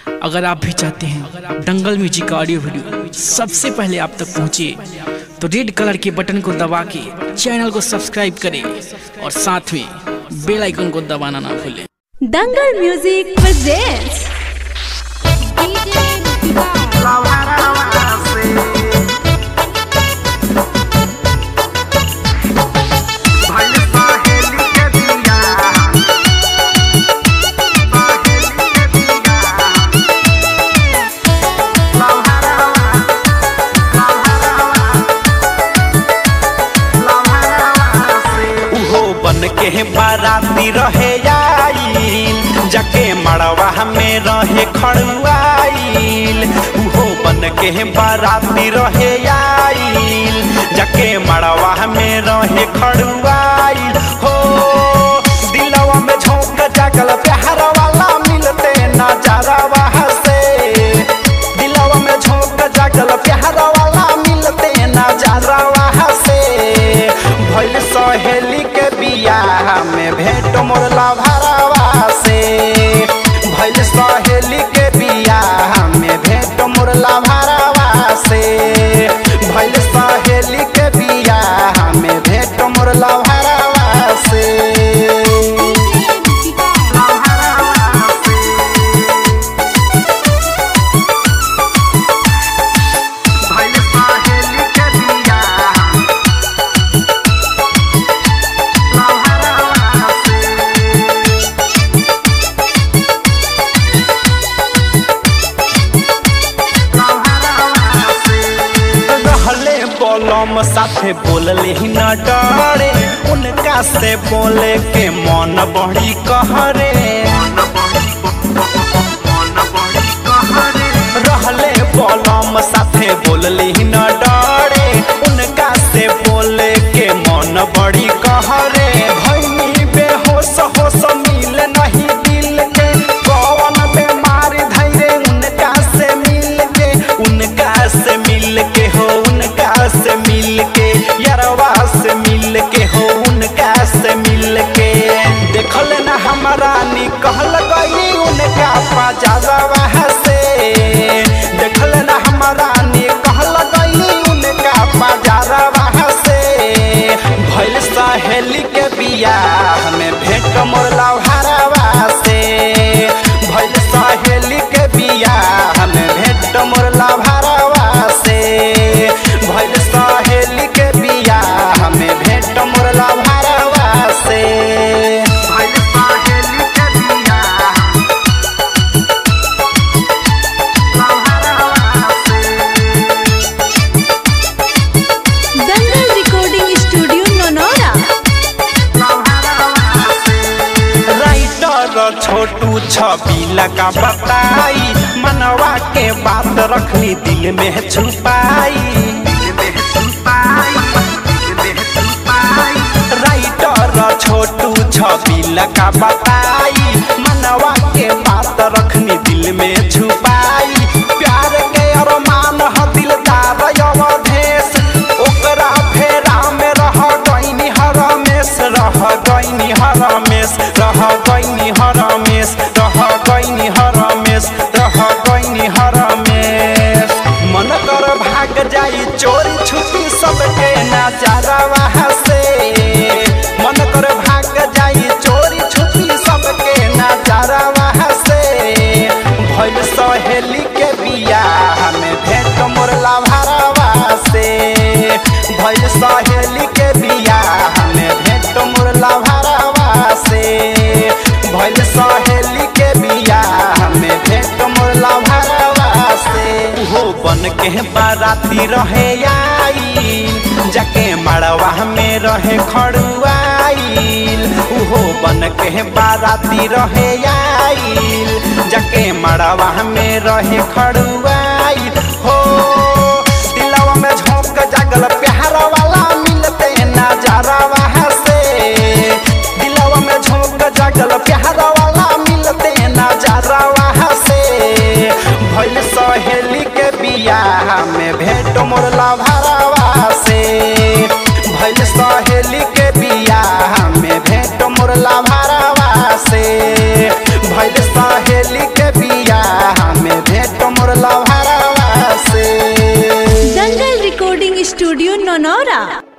अगर आप भी चाहते हैं दंगल म्यूजिक का ऑडियो वीडियो सबसे पहले आप तक पहुंचे तो रेड कलर के बटन को दबा के चैनल को सब्सक्राइब करें और साथ में बेल आइकन को दबाना ना भूलें। दंगल म्यूजिक प्रेजेंट्स के बाराती रहे आइल जाके मड़वा में रहे खड़ुआइल। उहो बन के बाराती रहे आइल जाके मड़वा में रहे खड़ुआइल। हो दिलवा में झोंक जागल प्यार वाला मिलते नजारा से। दिलवा में झोंक जागल प्यार वाला मिलते नजारा से। भइल सहेली के बियाह में भेंट मोर लभरावा से। भइल सहेली के बियाह में भेंट मोर लभरावा से। भइल सहेली के बियाह में भेंट मोर लभरावा से। कलम साथे बोलले ही न डरे उनका से बोले के मन बड़ी कहरे। रहले कलम साथे बोलले ही न डरे उनका से बोले के मन बड़ी कहरे। भइनी बेहोश होश मिल नहीं दिल के कौन बीमारी धैर्य उनका से मिल के। उनका से मिल के हो से मिल के यारवा से मिल के हो उनका से मिल के। देखल ना हमारा निकल गई उनका पाजावा से। देखल ना हमारा निकल गई उनका पाजावा से। भइल सहेली के बियाह में भेंट मोर लभरावा से। भइल सहेली के बियाह में भेंट मोर लभरावा से। भइल सहेली के बियाह में भेंट मोर लभरावा से। भइल सहेली के बियाह लभरावा से। Dangal recording studio Nanaura. Writer Chhotu Chhabila का बताई मनवा के बात रखनी दिल में छुपाई। राइटर छोटू छबीला का बताई मनवा के बात रखनी दिल में छुपाई। प्यार के अरमान ह दिलदार अवधेश ओकरा फेरा में रह गईनी हरमेश। रह गईनी हरमेश रह गईनी हरमेश रह गईनी हरमेश रह गईनी हरमेश। मन कर भाग जाई चोरी छुपी सबके नजारा से। मन कर भाग जाई चोरी छुपी सबके नजारा से। भइल सहेली के बियाह में भेंट मोर लभरावा से। भइल सहेली के बियाह में भेंट मोर लभरावा से। भइल सहेली के बियाह में भेंट मोर लभरावा से। हो बन के बाराती रहे आइल जाके मड़वा में रहे खड़ुआइल। उहो बन के बाराती रहे आइल जाके मड़वा में रहे खड़ुआइल। हो दिलवा में झोंक जागल प्यार वाला मिलते नजारा से। दिलवा में झोंक जागल प्यार वाला मिलते नजारा से। भइल सहेली के बियाह में भेंट मोर लभरावा से। भइल सहेली के बियाह में भेंट मोर लभरावा से। भइल सहेली के बियाह रिकॉर्डिंग स्टूडियो नौनौरा।